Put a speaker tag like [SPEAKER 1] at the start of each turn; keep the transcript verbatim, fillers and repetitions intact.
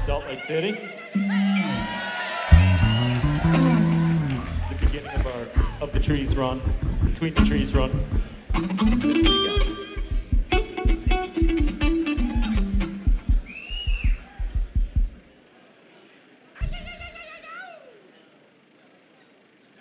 [SPEAKER 1] Salt Lake City. The beginning of our of the trees run, between the trees run. Let's see, guys.